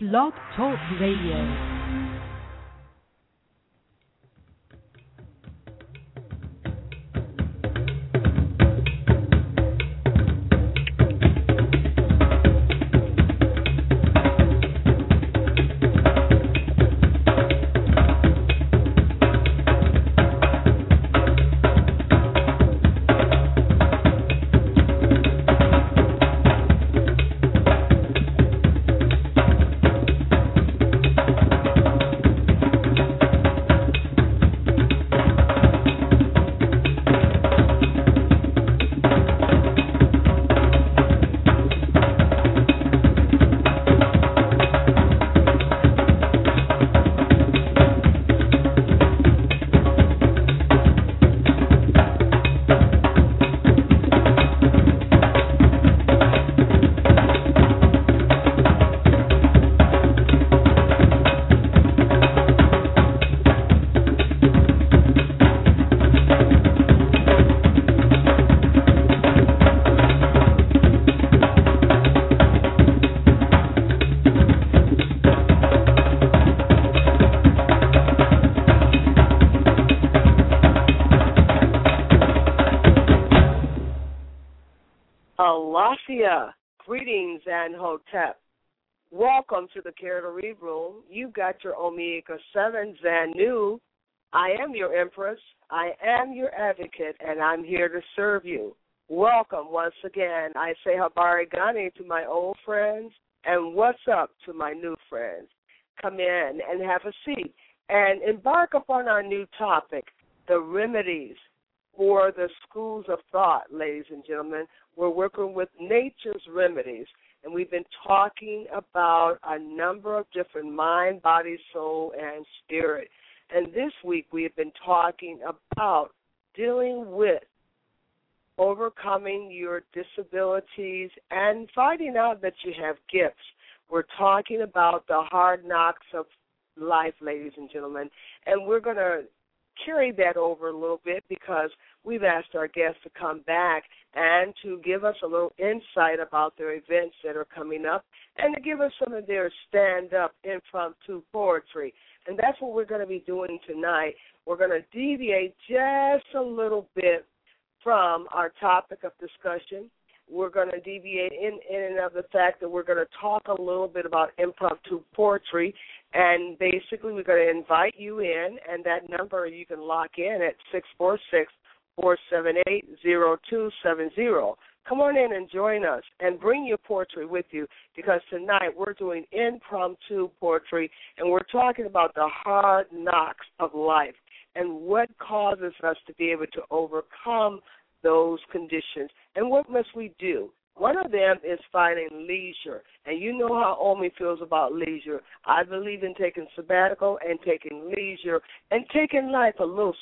Blog Talk Radio. Alasia, greetings and hotep. Welcome to the Care to Read Room. You've got your Omega 7 Zanu. I am your Empress. I am your advocate, and I'm here to serve you. Welcome once again. I say Habari Gani to my old friends, and what's up to my new friends. Come in and have a seat and embark upon our new topic, the remedies for the schools of thought, ladies and gentlemen. We're working with nature's remedies, and we've been talking about a number of different mind, body, soul, and spirit. And this week we have been talking about dealing with overcoming your disabilities and finding out that you have gifts. We're talking about the hard knocks of life, ladies and gentlemen, and we're going to carry that over a little bit because we've asked our guests to come back and to give us a little insight about their events that are coming up and to give us some of their stand-up impromptu poetry. And that's what we're going to be doing tonight. We're going to deviate just a little bit from our topic of discussion. We're going to deviate in and of the fact that we're going to talk a little bit about impromptu poetry, and basically we're going to invite you in, and that number you can lock in at 646-478-0270. Come on in and join us and bring your poetry with you because tonight we're doing impromptu poetry, and we're talking about the hard knocks of life and what causes us to be able to overcome those conditions. And what must we do? One of them is finding leisure. And you know how Omi feels about leisure. I believe in taking sabbatical and taking leisure and taking life a little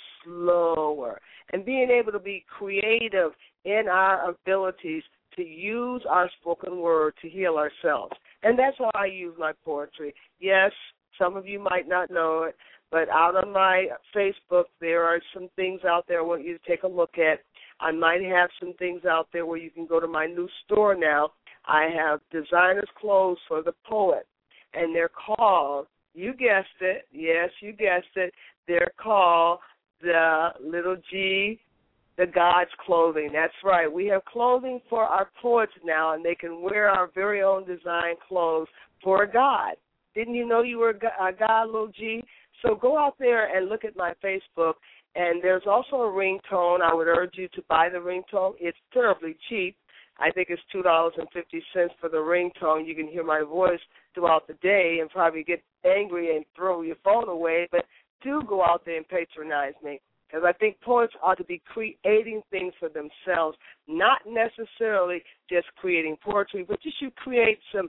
slower and being able to be creative in our abilities to use our spoken word to heal ourselves. And that's how I use my poetry. Yes, some of you might not know it, but out on my Facebook there are some things out there I want you to take a look at. I might have some things out there where you can go to my new store now. I have designer's clothes for the poet, and they're called, you guessed it, yes, you guessed it, they're called the little G, the God's clothing. That's right. We have clothing for our poets now, and they can wear our very own design clothes for a God. Didn't you know you were a God, little G? So go out there and look at my Facebook. And there's also a ringtone. I would urge you to buy the ringtone. It's terribly cheap. I think it's $2.50 for the ringtone. You can hear my voice throughout the day and probably get angry and throw your phone away, but do go out there and patronize me because I think poets ought to be creating things for themselves, not necessarily just creating poetry, but you should create some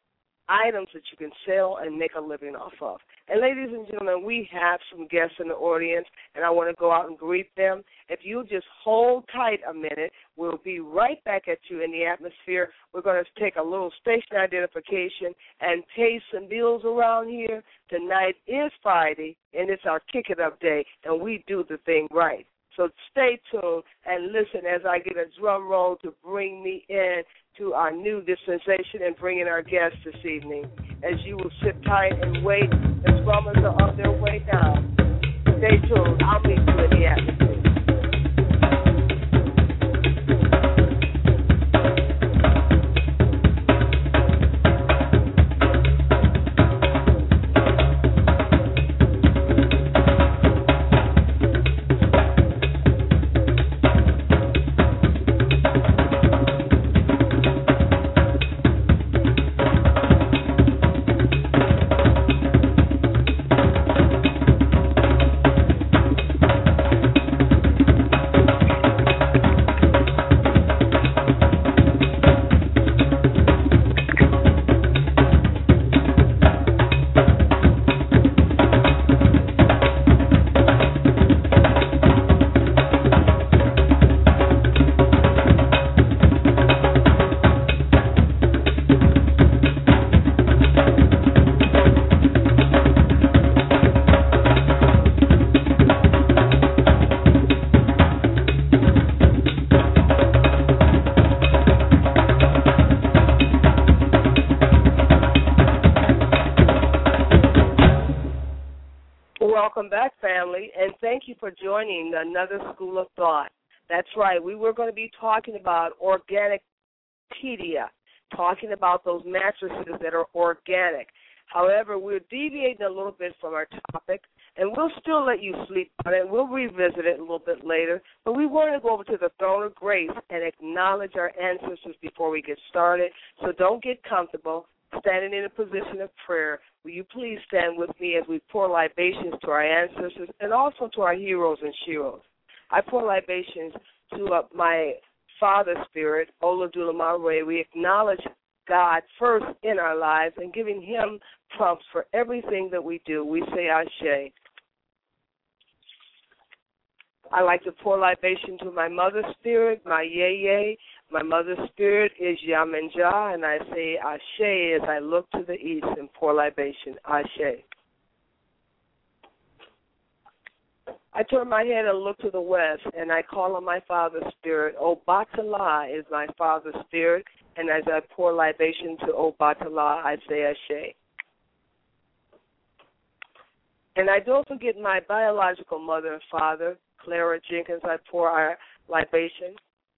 items that you can sell and make a living off of. And ladies and gentlemen, we have some guests in the audience, and I want to go out and greet them. If you'll just hold tight a minute, we'll be right back at you in the atmosphere. We're going to take a little station identification and pay some bills around here. Tonight is Friday, and it's our Kick It Up Day, and we do the thing right. So stay tuned and listen as I get a drum roll to bring me in to our new dispensation and bring in our guests this evening. As you will sit tight and wait, the drummers are on their way down. Stay tuned. I'll meet you in the atmosphere. Welcome back, family, and thank you for joining another School of Thought. That's right. We were going to be talking about Organipedia, talking about those mattresses that are organic. However, we're deviating a little bit from our topic, and we'll still let you sleep on it. We'll revisit it a little bit later, but we want to go over to the throne of grace and acknowledge our ancestors before we get started. So don't get comfortable. Standing in a position of prayer, will you please stand with me as we pour libations to our ancestors and also to our heroes and sheroes. I pour libations to my Father Spirit, Oladula Mare. We acknowledge God first in our lives and giving him prompts for everything that we do. We say Ashe. I like to pour libation to my Mother Spirit, my Yeye. My Mother Spirit is Yamenja, and I say Ashe as I look to the east and pour libation. Ashe. I turn my head and look to the west, and I call on my Father Spirit. Obatala is my Father Spirit, and as I pour libation to Obatala, I say Ashe. And I don't forget my biological mother and father, Clara Jenkins. I pour our libation.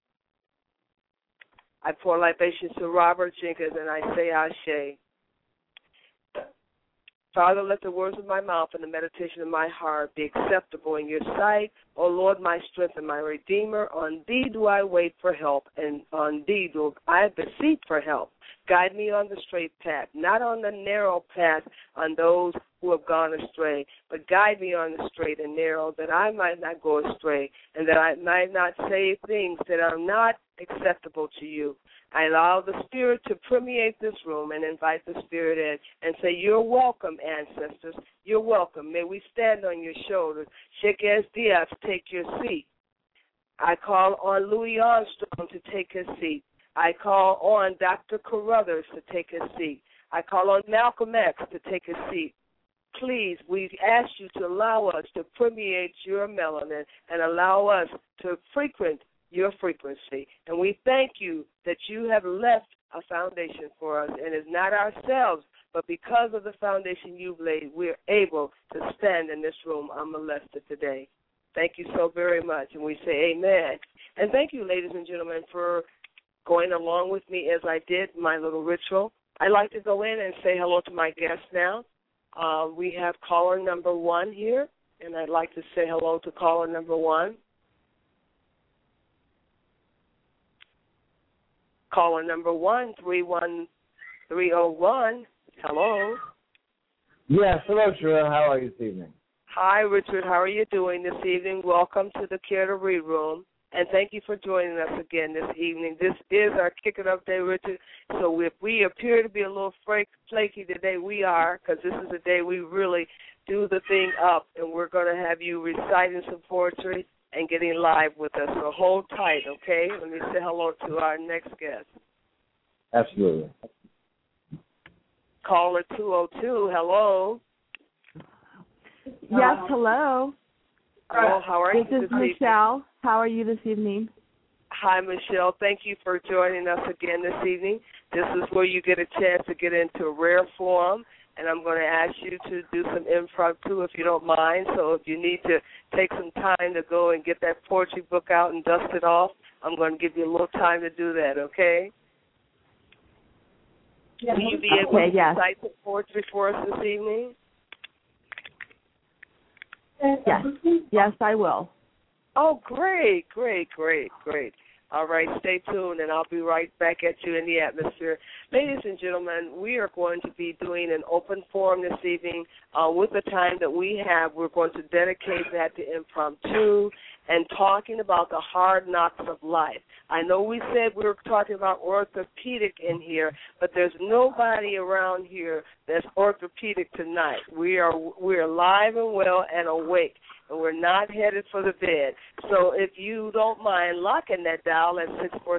I pour libations to Robert Jenkins, and I say Ashe. Father, let the words of my mouth and the meditation of my heart be acceptable in your sight. O Lord, my strength and my Redeemer, on thee do I wait for help, and on thee do I beseech for help. Guide me on the straight path, not on the narrow path on those who have gone astray, but guide me on the straight and narrow, that I might not go astray, and that I might not say things that are not acceptable to you. I allow the Spirit to permeate this room and invite the Spirit in and say, you're welcome, ancestors. You're welcome. May we stand on your shoulders. Sheikh S. Diaz, take your seat. I call on Louis Armstrong to take his seat. I call on Dr. Carruthers to take his seat. I call on Malcolm X to take his seat. Please, we ask you to allow us to permeate your melanin and allow us to frequent your frequency. And we thank you that you have left a foundation for us, and it's not ourselves, but because of the foundation you've laid, we're able to stand in this room unmolested today. Thank you so very much, and we say amen. And thank you, ladies and gentlemen, for going along with me as I did my little ritual. I'd like to go in and say hello to my guests now. We have caller number 1 here, and I'd like to say hello to caller number 1. Caller number 1, 31301. Hello. Yes, hello, Sherelle. How are you this evening? Hi, Richard. How are you doing this evening? Welcome to the Care to Read Room, and thank you for joining us again this evening. This is our Kick It Up Day, Richard. So if we appear to be a little flaky today, we are, because this is the day we really do the thing up, and we're going to have you reciting some poetry and getting live with us. So hold tight, okay? Let me say hello to our next guest. Absolutely. Caller 202, hello. Yes, hello. Well, how are you this is Michelle. How are you this evening? Hi, Michelle. Thank you for joining us again this evening. This is where you get a chance to get into a rare form, and I'm going to ask you to do some impromptu if you don't mind. So if you need to take some time to go and get that poetry book out and dust it off, I'm going to give you a little time to do that, okay? Yes. Will you be able to recite the poetry for us this evening? Yes. Yes, I will. Oh, great. All right, stay tuned, and I'll be right back at you in the atmosphere. Ladies and gentlemen, we are going to be doing an open forum this evening. With the time that we have, we're going to dedicate that to impromptu and talking about the hard knocks of life. I know we said we were talking about orthopedic in here, but there's nobody around here that's orthopedic tonight. We are alive and well and awake, and we're not headed for the bed. So if you don't mind locking that dial at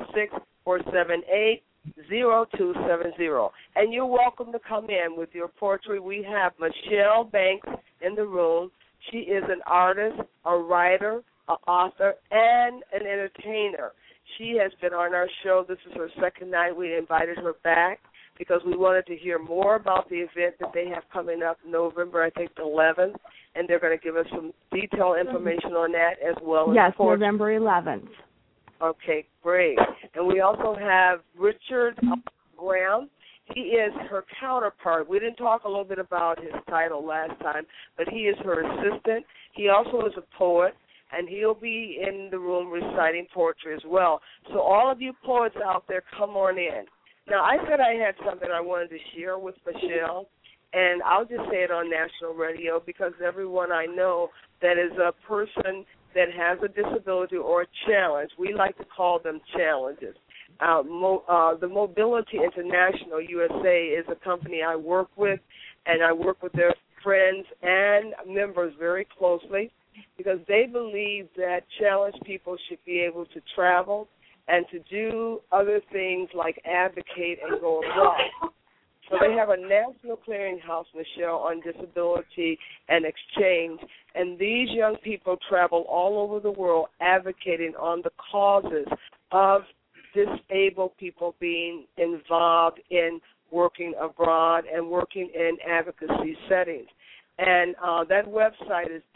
646-478-0270. And you're welcome to come in with your poetry. We have Michelle Banks in the room. She is an artist, a writer, an author, and an entertainer. She has been on our show. This is her second night. We invited her back because we wanted to hear more about the event that they have coming up November, I think, the 11th, and they're going to give us some detailed information on that as well. Yes, November 11th. Okay, great. And we also have Richard Graham. He is her counterpart. We didn't talk a little bit about his title last time, but he is her assistant. He also is a poet, and he'll be in the room reciting poetry as well. So all of you poets out there, come on in. Now, I said I had something I wanted to share with Michelle, and I'll just say it on national radio because everyone I know that is a person that has a disability or a challenge, we like to call them challenges. The Mobility International USA is a company I work with, and I work with their friends and members very closely because they believe that challenged people should be able to travel and to do other things like advocate and go abroad. So they have a national clearinghouse, Michelle, on disability and exchange, and these young people travel all over the world advocating on the causes of disabled people being involved in working abroad and working in advocacy settings. And that website is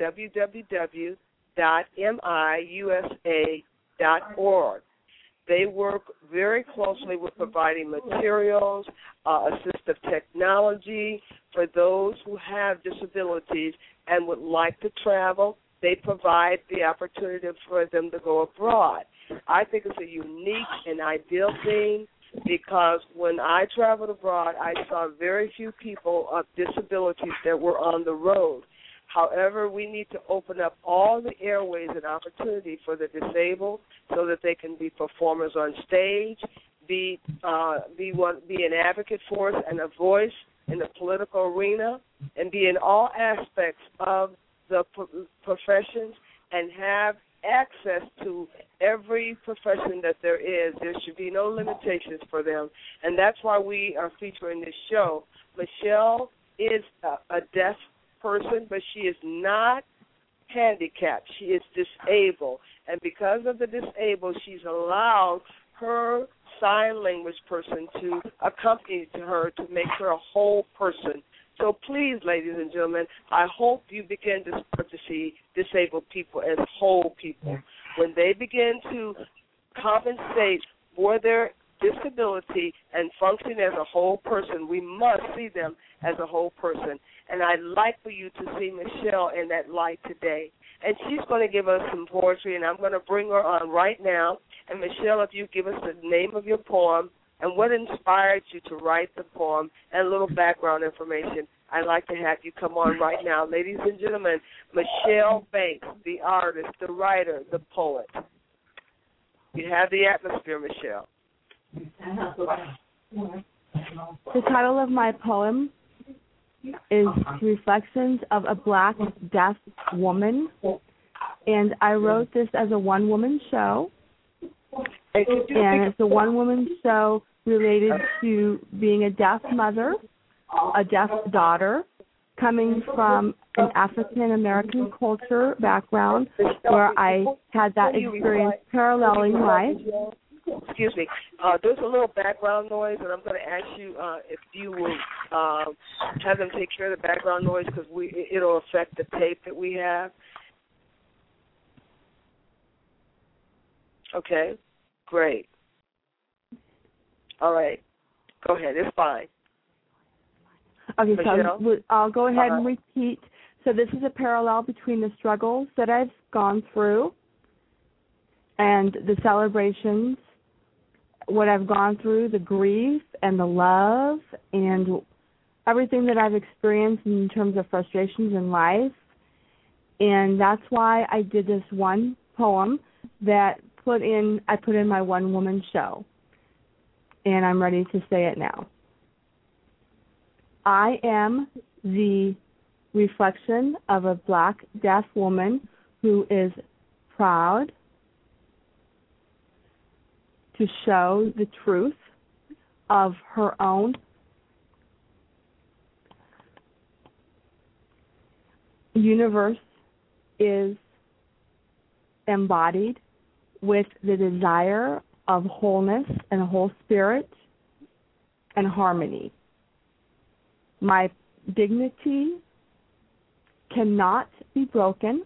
www.miusa.org. They work very closely with providing materials, assistive technology for those who have disabilities and would like to travel. They provide the opportunity for them to go abroad. I think it's a unique and ideal thing because when I traveled abroad, I saw very few people of disabilities that were on the road. However, we need to open up all the airways and opportunity for the disabled so that they can be performers on stage, be an advocate for us and a voice in the political arena, and be in all aspects of the professions and have access to every profession that there is. There should be no limitations for them, and that's why we are featuring this show. Michelle is a deaf person, but she is not handicapped. She is disabled, and because of the disabled, she's allowed her sign language person to accompany to her to make her a whole person. So please, ladies and gentlemen, I hope you begin to start to see disabled people as whole people. When they begin to compensate for their disability and function as a whole person, we must see them as a whole person. And I'd like for you to see Michelle in that light today. And she's going to give us some poetry, and I'm going to bring her on right now. And Michelle, if you give us the name of your poem and what inspired you to write the poem and a little background information, I'd like to have you come on right now. Ladies and gentlemen, Michelle Banks, the artist, the writer, the poet. You have the atmosphere, Michelle. The title of my poem is Reflections of a Black Deaf Woman, and I wrote this as a one-woman show, and it's a one-woman show related to being a deaf mother, a deaf daughter, coming from an African American culture background where I had that experience paralleling life. Excuse me. There's a little background noise, and I'm going to ask you if you will have them take care of the background noise because it'll affect the tape that we have. Okay, great. All right, go ahead. It's fine. Okay, Michelle? so I'll go ahead and repeat. So this is a parallel between the struggles that I've gone through and the celebrations, what I've gone through, the grief and the love and everything that I've experienced in terms of frustrations in life. And that's why I did this one poem that I put in my one-woman show. And I'm ready to say it now. I am the reflection of a black, deaf woman who is proud to show the truth of her own universe is embodied with the desire of wholeness and a whole spirit and harmony. My dignity cannot be broken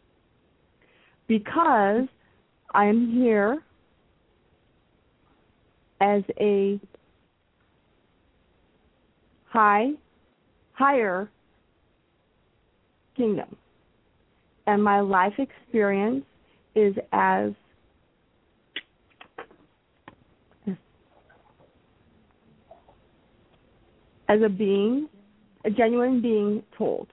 because I am here as a higher kingdom. And my life experience is as a being, a genuine being told.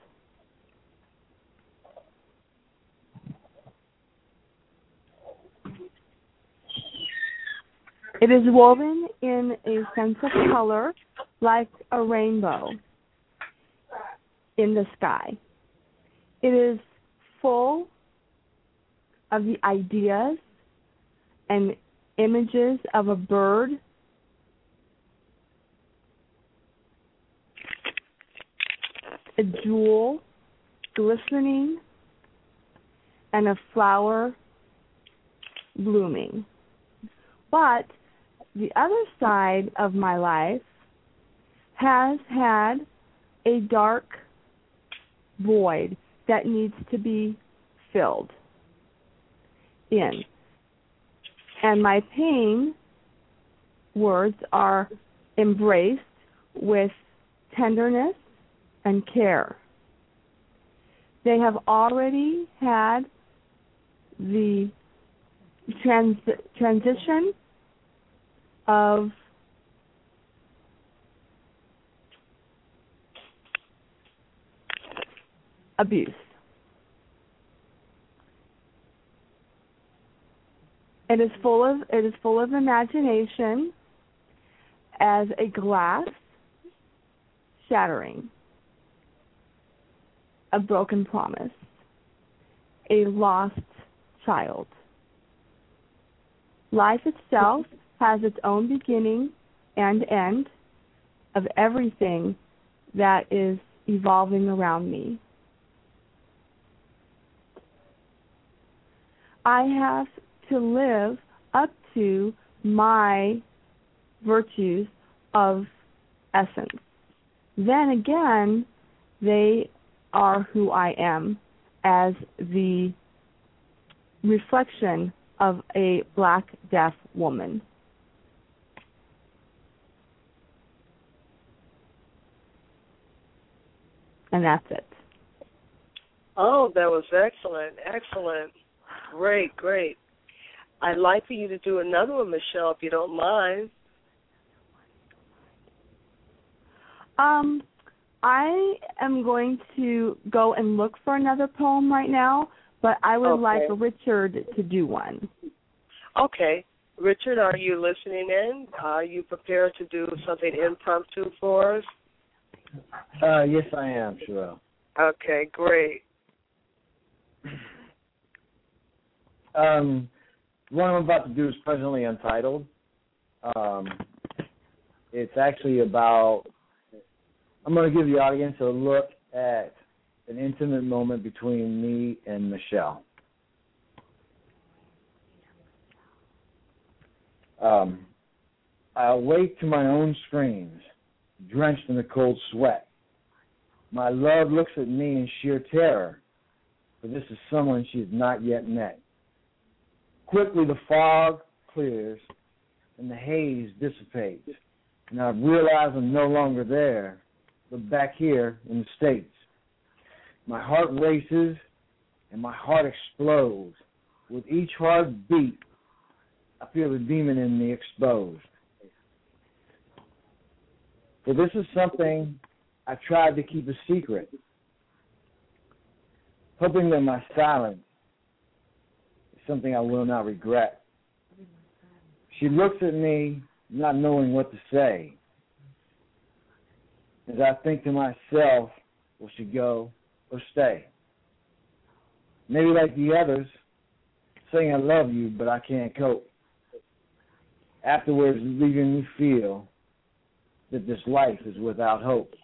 It is woven in a sense of color like a rainbow in the sky. It is full of the ideas and images of a bird a jewel glistening, and a flower blooming. But the other side of my life has had a dark void that needs to be filled in. And my pain words are embraced with tenderness and care. They have already had the transition of abuse. It is full of imagination as a glass shattering, a broken promise, a lost child. Life itself has its own beginning and end of everything that is evolving around me. I have to live up to my virtues of essence. Then again, they are who I am as the reflection of a black, deaf woman. And that's it. Oh, that was excellent, excellent. Great, great. I'd like for you to do another one, Michelle, if you don't mind. I am going to go and look for another poem right now, but I would like Richard to do one. Okay. Richard, are you listening in? Are you prepared to do something impromptu for us? Yes, I am, sure. Okay, great. What I'm about to do is presently untitled. It's actually about, I'm going to give the audience a look at an intimate moment between me and Michelle. I awake to my own screams, drenched in the cold sweat. My love looks at me in sheer terror, for this is someone she has not yet met. Quickly the fog clears and the haze dissipates, and I realize I'm no longer there, but back here in the States. My heart races and my heart explodes. With each hard beat, I feel the demon in me exposed. For this is something I tried to keep a secret, hoping that my silence is something I will not regret. She looks at me, not knowing what to say, as I think to myself, will she go or stay? Maybe like the others, saying I love you, but I can't cope. Afterwards, leaving me feel that this life is without hope.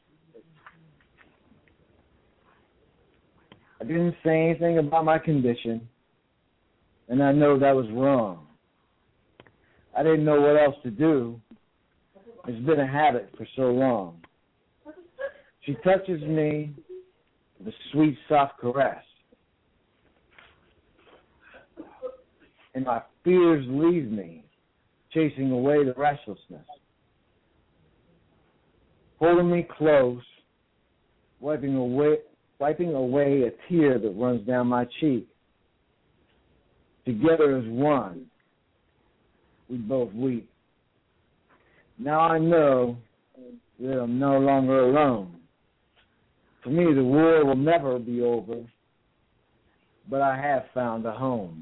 I didn't say anything about my condition, and I know that was wrong. I didn't know what else to do. It's been a habit for so long. She touches me with a sweet, soft caress, and my fears leave me, chasing away the restlessness. Holding me close, wiping away a tear that runs down my cheek. Together as one, we both weep. Now I know that I'm no longer alone. For me, the war will never be over, but I have found a home.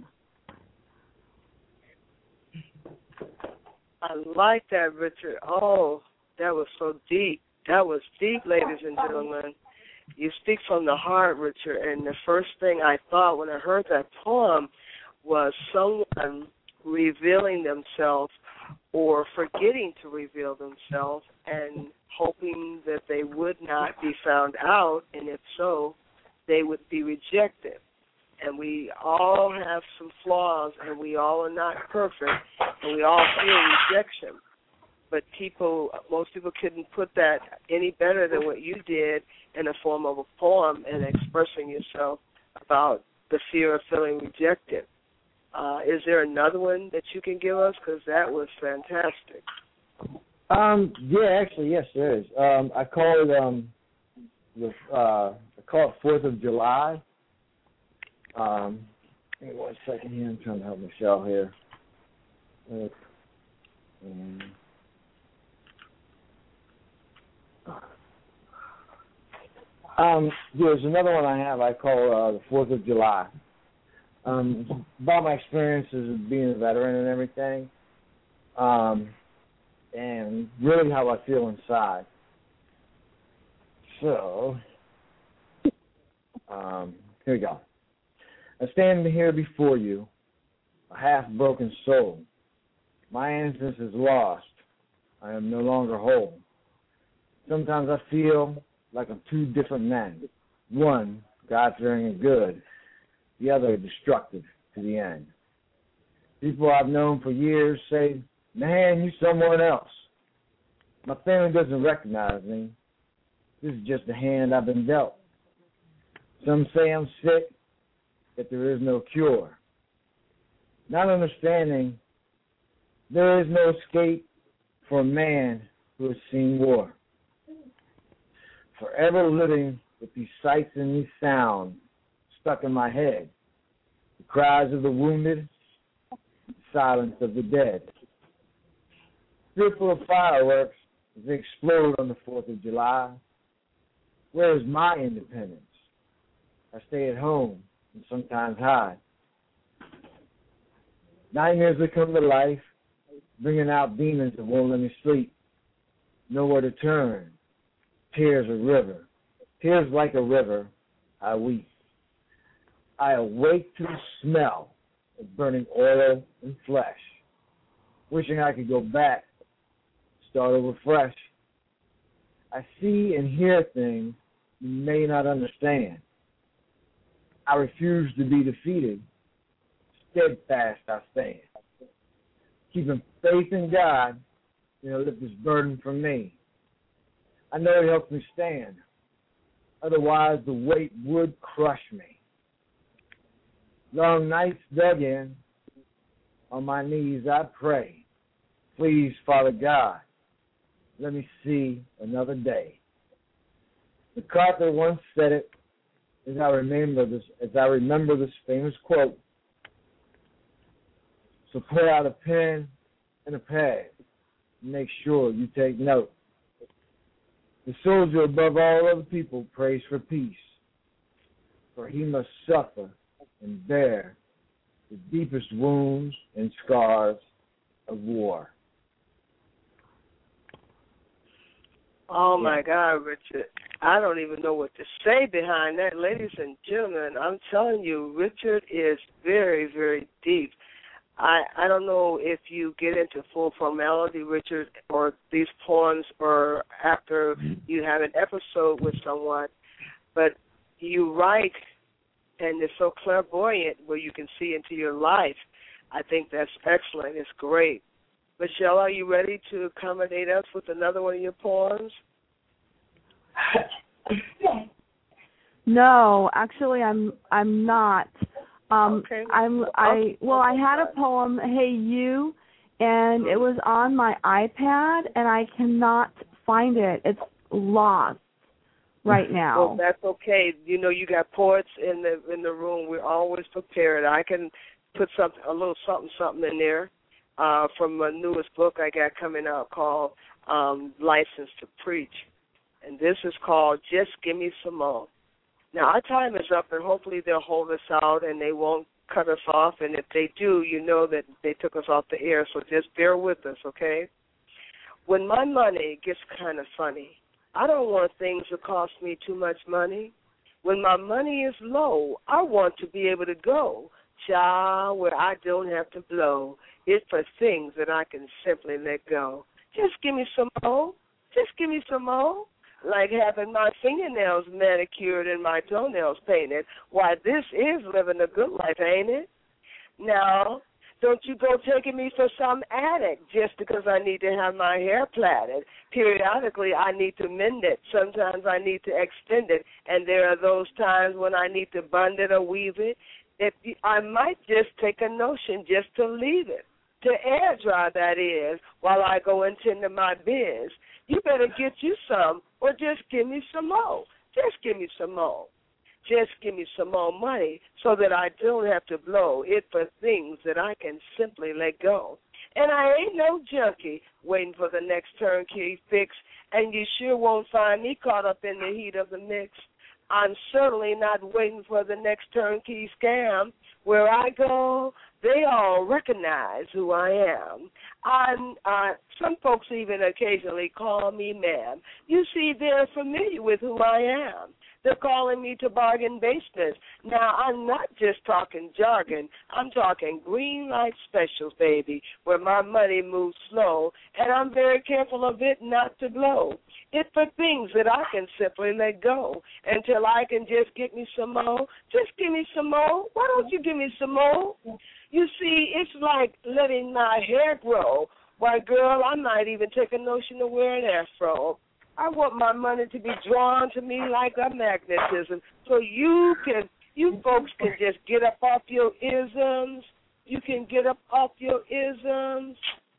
I like that, Richard. Oh, that was so deep. That was deep, ladies and gentlemen. You speak from the heart, Richard, and the first thing I thought when I heard that poem was someone revealing themselves or forgetting to reveal themselves and hoping that they would not be found out, and if so, they would be rejected. And we all have some flaws, and we all are not perfect, and we all feel rejection. But most people couldn't put that any better than what you did in the form of a poem and expressing yourself about the fear of feeling rejected. Is there another one that you can give us? Because that was fantastic. Yeah, actually, yes, there is. I call it 4th of July. Give me 1 second here. I'm trying to help Michelle here. There's another one I have I call the 4th of July. About my experiences of being a veteran and everything, and really how I feel inside. So, here we go. I stand here before you, a half-broken soul. My innocence is lost. I am no longer whole. Sometimes I feel like I'm two different men. One, God-fearing and good. The other, destructive to the end. People I've known for years say, man, you're someone else. My family doesn't recognize me. This is just the hand I've been dealt. Some say I'm sick, that there is no cure. Not understanding there is no escape for a man who has seen war. Forever living with these sights and these sounds stuck in my head. The cries of the wounded, the silence of the dead. Fearful of fireworks as they explode on the 4th of July. Where is my independence? I stay at home and sometimes hide. Nightmares that come to life, bringing out demons that won't let me sleep. Nowhere to turn. Tears like a river, I weep. I awake to the smell of burning oil and flesh, wishing I could go back, start over fresh. I see and hear things you may not understand. I refuse to be defeated. Steadfast I stand. Keeping faith in God, lift this burden from me. I know He helps me stand. Otherwise, the weight would crush me. Long nights dug in, on my knees I pray. Please, Father God, let me see another day. MacArthur once said it, as I remember this famous quote. So pull out a pen and a pad and make sure you take note. The soldier above all other people prays for peace, for he must suffer and bear the deepest wounds and scars of war. Oh, my God, Richard. I don't even know what to say behind that. Ladies and gentlemen, I'm telling you, Richard is very, very deep. I don't know if you get into full formality, Richard, or these poems, or after you have an episode with someone, but you write, and it's so clairvoyant where you can see into your life. I think that's excellent. It's great. Michelle, are you ready to accommodate us with another one of your poems? No, actually, I'm not. Okay. I had a poem, Hey You, and it was on my iPad, and I cannot find it. It's lost right now. Well, that's okay. You got poets in the room. We're always prepared. I can put a little something in there from my newest book I got coming out called License to Preach, and this is called Just Give Me Some More. Now, our time is up, and hopefully they'll hold us out and they won't cut us off. And if they do, you know that they took us off the air, so just bear with us, okay? When my money gets kind of funny, I don't want things to cost me too much money. When my money is low, I want to be able to go, child, where I don't have to blow. It's for things that I can simply let go. Just give me some more. Just give me some more. Like having my fingernails manicured and my toenails painted. Why, this is living a good life, ain't it? Now, don't you go taking me for some addict just because I need to have my hair plaited. Periodically, I need to mend it. Sometimes I need to extend it. And there are those times when I need to bund it or weave it. I might just take a notion just to leave it, to air dry, that is, while I go and tend to my biz. You better get you some, or just give me some more. Just give me some more. Just give me some more money so that I don't have to blow it for things that I can simply let go. And I ain't no junkie waiting for the next turnkey fix, and you sure won't find me caught up in the heat of the mix. I'm certainly not waiting for the next turnkey scam. Where I go, they all recognize who I am. Some folks even occasionally call me ma'am. You see, they're familiar with who I am. They're calling me to bargain basements. Now, I'm not just talking jargon. I'm talking green light specials, baby, where my money moves slow, and I'm very careful of it not to blow. It's for things that I can simply let go until I can just get me some more. Just give me some more. Why don't you give me some more? You see, it's like letting my hair grow. Why, girl, I might even take a notion to wear an afro. I want my money to be drawn to me like a magnetism, so you folks can just get up off your isms. You can get up off your isms.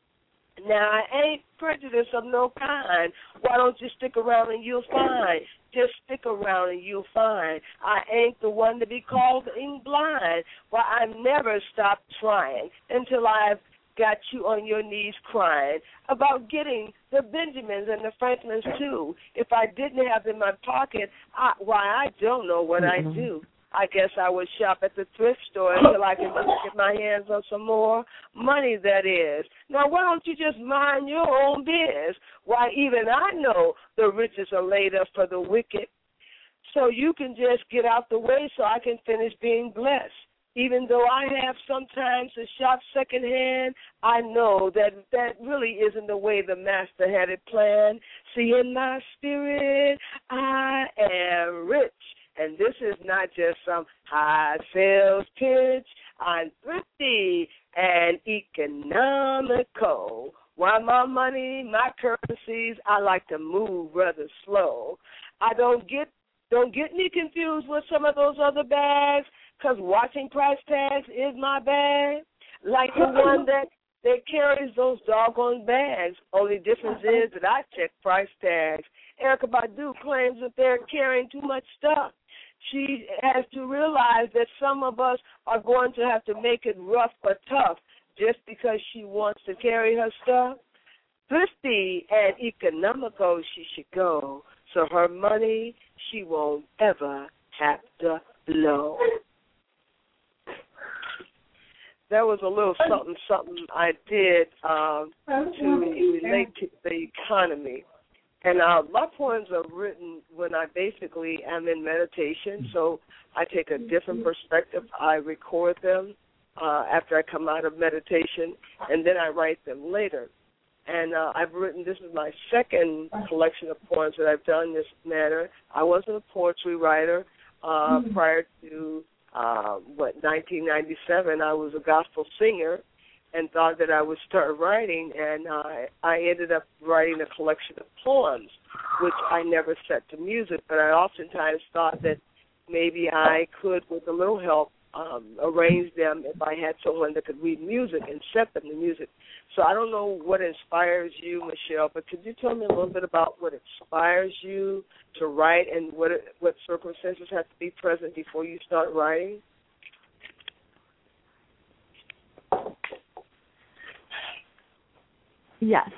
Now, I ain't prejudiced of no kind. Why don't you stick around and you'll find? Just stick around and you'll find. I ain't the one to be called blind. Why, I never stop trying until I've got you on your knees crying about getting the Benjamins and the Franklins, too. If I didn't have them in my pocket, I don't know what I'd do. I guess I would shop at the thrift store until I can get my hands on some more money, that is. Now, why don't you just mind your own biz? Why, even I know the riches are laid up for the wicked. So you can just get out the way so I can finish being blessed. Even though I have sometimes to shop secondhand, I know that really isn't the way the master had it planned. See, in my spirit, I am rich. And And this is not just some high sales pitch. I'm thrifty and economical. Why my money, my currencies, I like to move rather slow. I don't get me confused with some of those other bags, because watching price tags is my bag. Like the one that carries those doggone bags. Only difference is that I check price tags. Erykah Badu claims that they're carrying too much stuff. She has to realize that some of us are going to have to make it rough or tough just because she wants to carry her stuff. Thrifty and economical she should go, so her money she won't ever have to blow. That was a little something I did to relate to the economy. And my poems are written when I basically am in meditation, so I take a different perspective. I record them after I come out of meditation, and then I write them later. And I've written, this is my second collection of poems that I've done in this manner. I wasn't a poetry writer prior to 1997, I was a gospel singer and thought that I would start writing, and I ended up writing a collection of poems, which I never set to music, but I oftentimes thought that maybe I could, with a little help, arrange them if I had someone that could read music and set them to music. So I don't know what inspires you, Michelle, but could you tell me a little bit about what inspires you to write and what circumstances have to be present before you start writing? Yes.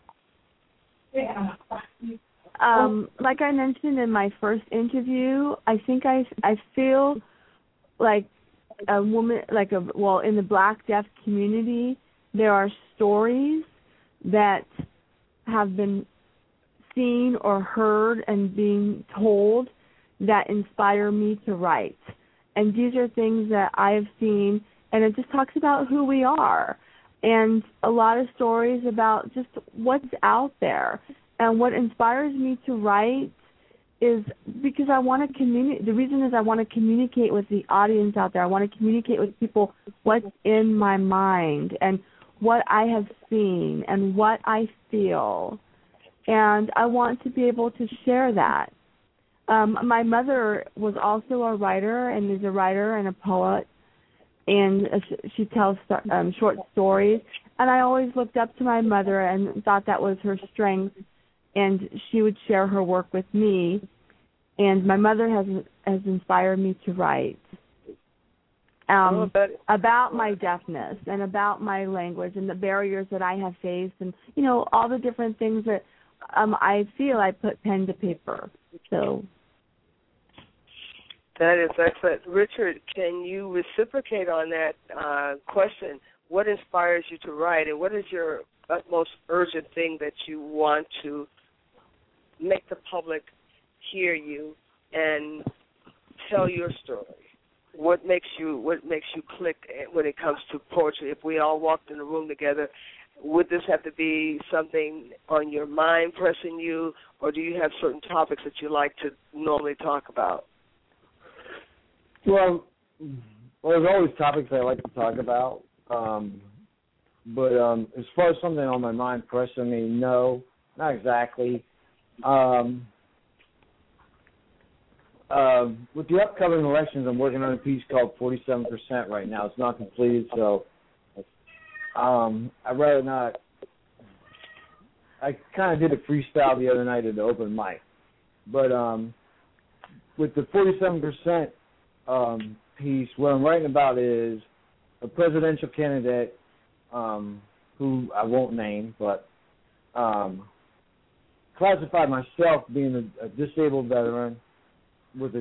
Like I mentioned in my first interview, I think I feel like a woman, in the Black deaf community, there are stories that have been seen or heard and being told that inspire me to write. And these are things that I have seen, and it just talks about who we are. And a lot of stories about just what's out there. And what inspires me to write is because I want to communicate. The reason is I want to communicate with the audience out there. I want to communicate with people what's in my mind and what I have seen and what I feel. And I want to be able to share that. My mother was also a writer and is a writer and a poet, and she tells short stories. And I always looked up to my mother and thought that was her strength, and she would share her work with me. And my mother has inspired me to write about my deafness and about my language and the barriers that I have faced, and all the different things that I feel I put pen to paper. So that is excellent. Richard, can you reciprocate on that question? What inspires you to write, and what is your utmost urgent thing that you want to make the public hear you and tell your story? What makes you click when it comes to poetry? If we all walked in a room together, would this have to be something on your mind pressing you, or do you have certain topics that you like to normally talk about? Well, there's always topics I like to talk about, but as far as something on my mind pressing me, no, not exactly. With the upcoming elections, I'm working on a piece called 47% right now. It's not completed, so I'd rather not. I kind of did a freestyle the other night at the open mic, but with the 47% piece, what I'm writing about is a presidential candidate who I won't name, but classified myself being a disabled veteran with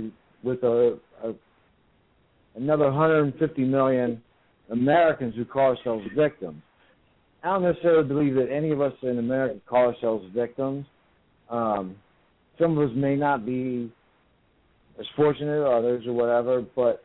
another 150 million Americans who call ourselves victims. I don't necessarily believe that any of us in America call ourselves victims. Some of us may not be as fortunate, others or whatever, but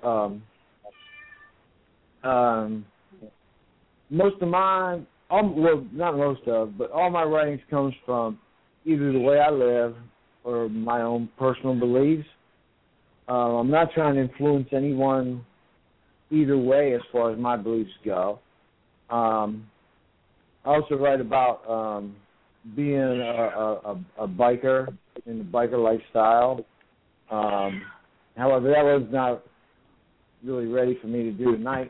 most of mine, not most of, but all my writings comes from either the way I live or my own personal beliefs, I'm not trying to influence anyone either way as far as my beliefs go. I also write about being a biker in the biker lifestyle. However, that was not really ready for me to do tonight.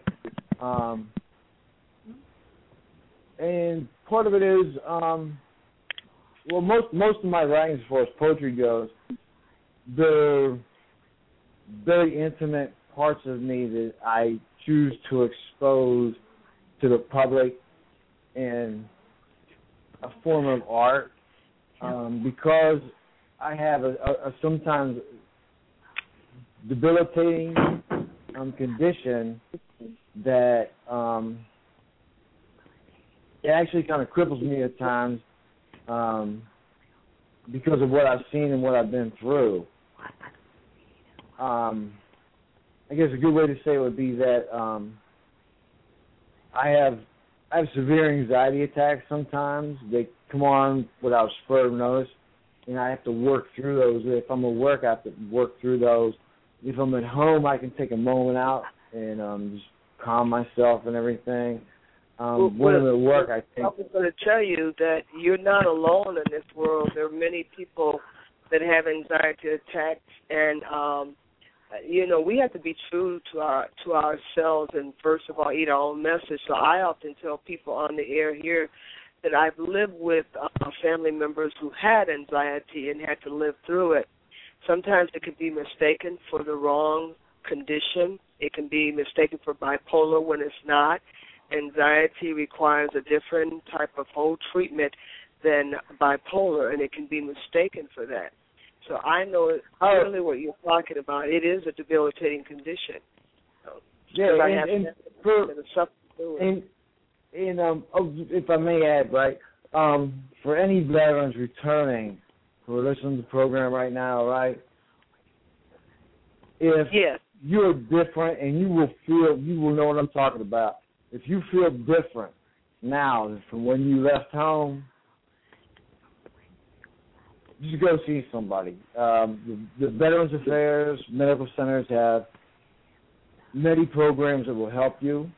And part of it is, well, most of my writings, as far as poetry goes, they're very intimate parts of me that I choose to expose to the public in a form of art, because I have a sometimes debilitating condition that it actually kind of cripples me at times because of what I've seen and what I've been through. I guess a good way to say it would be that I have severe anxiety attacks sometimes. They come on without spur of notice, and I have to work through those. If I'm at work, I have to work through those. If I'm at home, I can take a moment out and just calm myself and everything. When I'm at work, I think... I was going to tell you that you're not alone in this world. There are many people that have anxiety attacks, and we have to be true to ourselves and first of all eat our own message. So I often tell people on the air here that I've lived with family members who had anxiety and had to live through it. Sometimes it can be mistaken for the wrong condition. It can be mistaken for bipolar when it's not. Anxiety requires a different type of whole treatment than bipolar, and it can be mistaken for that. So I know really what you're talking about. It is a debilitating condition. If I may add, right, for any veterans returning who are listening to the program right now, right, if you're different and you will know what I'm talking about. If you feel different now from when you left home, just go see somebody. The Veterans Affairs medical centers have many programs that will help you.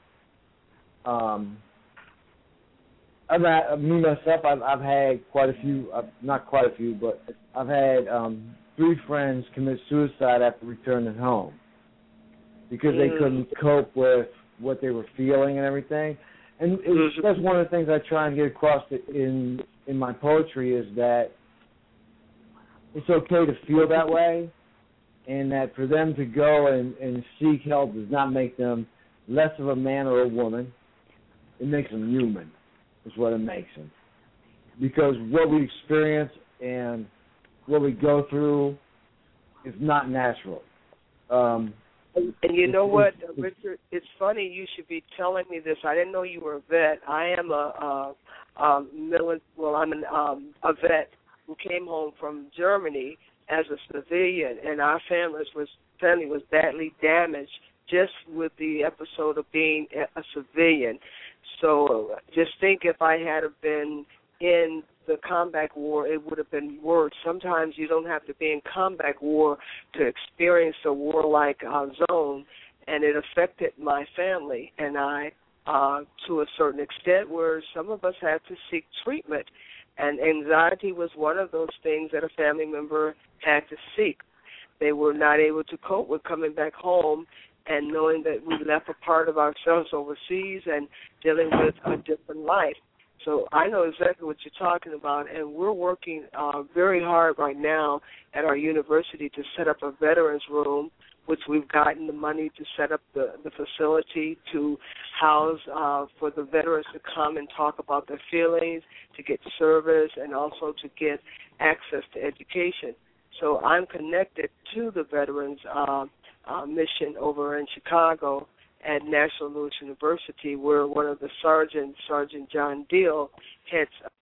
I've had quite a few, not quite a few, but I've had 3 friends commit suicide after returning home because they couldn't cope with what they were feeling and everything. And that's one of the things I try and get across in my poetry is that it's okay to feel that way, and that for them to go and seek help does not make them less of a man or a woman. It makes them human, is what it makes them. Because what we experience and what we go through is not natural. And you know what, Richard? It's funny you should be telling me this. I didn't know you were a vet. I am a vet who came home from Germany as a civilian, and our family was badly damaged just with the episode of being a civilian. So just think if I had been in the combat war, it would have been worse. Sometimes you don't have to be in combat war to experience a war-like zone, and it affected my family and I to a certain extent where some of us had to seek treatment, and anxiety was one of those things that a family member had to seek. They were not able to cope with coming back home and knowing that we left a part of ourselves overseas and dealing with a different life. So I know exactly what you're talking about, and we're working very hard right now at our university to set up a veterans room, which we've gotten the money to set up the facility to house for the veterans to come and talk about their feelings, to get service, and also to get access to education. So I'm connected to the veterans mission over in Chicago at National Louis University, where one of the sergeants, Sergeant John Deal, heads